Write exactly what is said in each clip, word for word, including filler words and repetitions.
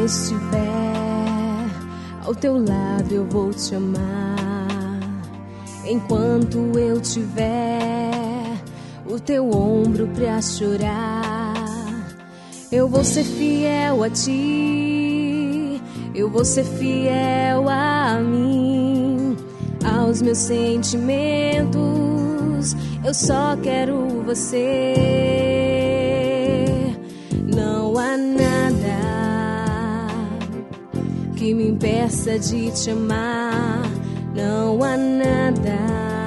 estiver ao teu lado, eu vou te amar. Enquanto eu tiver o teu ombro pra chorar, eu vou ser fiel a ti, eu vou ser fiel a mim, aos meus sentimentos. Eu só quero você. Não há nada que me impeça de te amar. Não há nada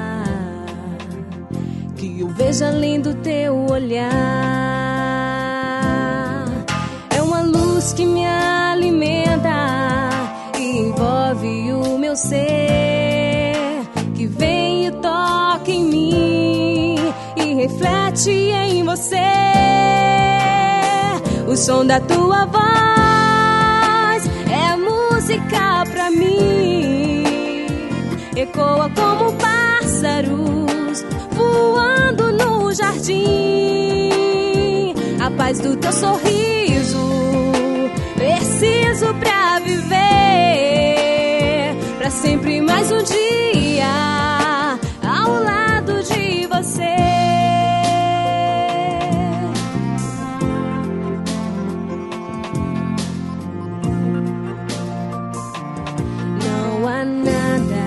que eu veja além do teu olhar. É uma luz que me alimenta e envolve o meu ser, que vem e toca em mim e reflete em você. O som da tua voz é música pra mim, ecoa como pássaros voando no jardim. A paz do teu sorriso preciso pra viver, pra sempre mais um dia ao lado de você. Não há nada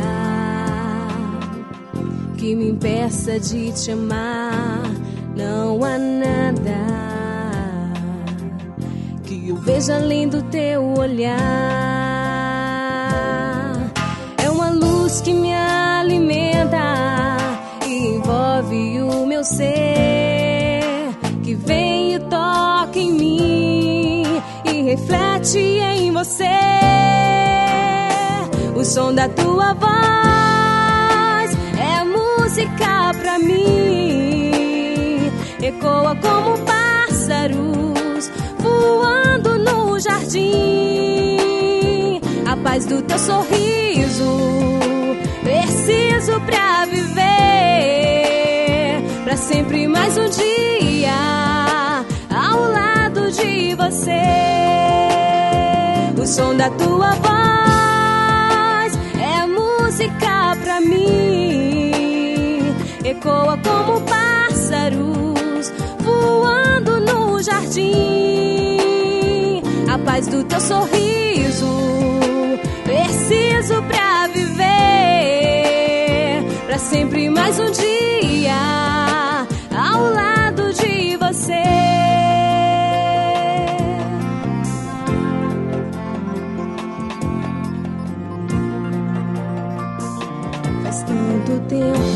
que me impeça de te amar. Não há nada que eu veja além do teu olhar. É uma luz que me alimenta e envolve o meu ser, que vem e toca em mim e reflete em você. O som da tua voz é música pra mim, ecoa como pássaros voando no jardim. A paz do teu sorriso preciso pra viver, pra sempre mais um dia ao lado de você. O som da tua voz é música pra mim, ecoa como pássaros voando no jardim. A paz do teu sorriso preciso pra viver, pra sempre mais um dia ao lado de você. Faz tanto tempo